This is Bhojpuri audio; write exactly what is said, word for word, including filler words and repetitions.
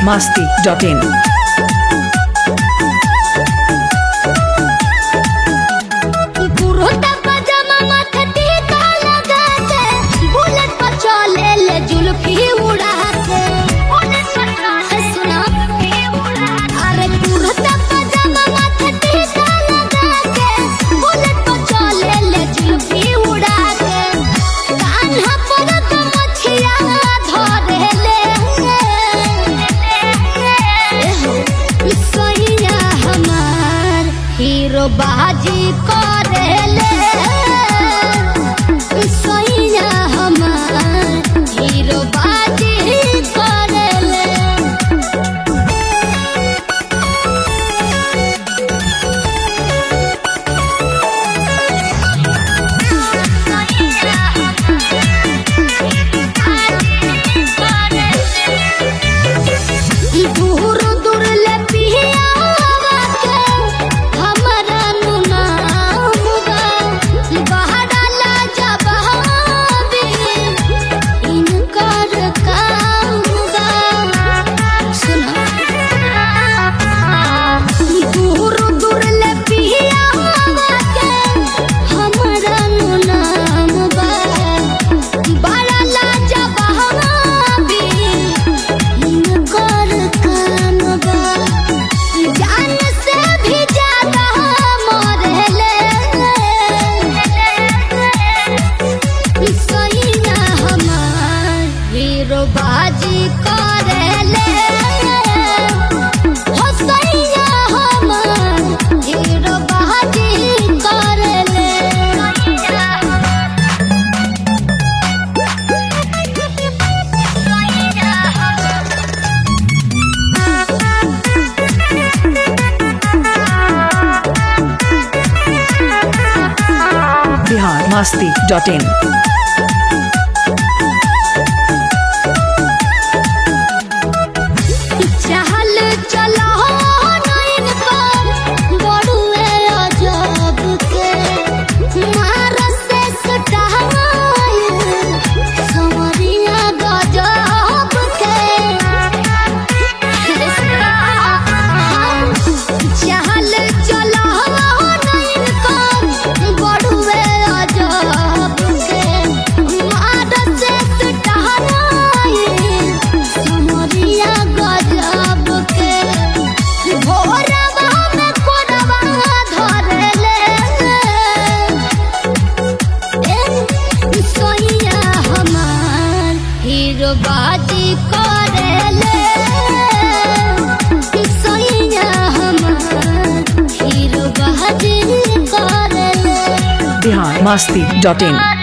masti dot in. बाजी करेले सैया हमार हीरो बाजी करेले दूर दूर ले पिया बाजी करेले हो सैया हमार हीरो बाजी करेले Bihar masti dot in. चहल चलो नैन पर बड़ुए अजब के मार से सटाई समरिया गजब के चहल चलो नैन पर बड़ुए अजब के मार से सटाई समरिया गजब के भोरवा में कोरवा धरेले सैया हमार हीरो बाजी करेले सैया हमार हीरो बाजी करेले Bihar masti dot in.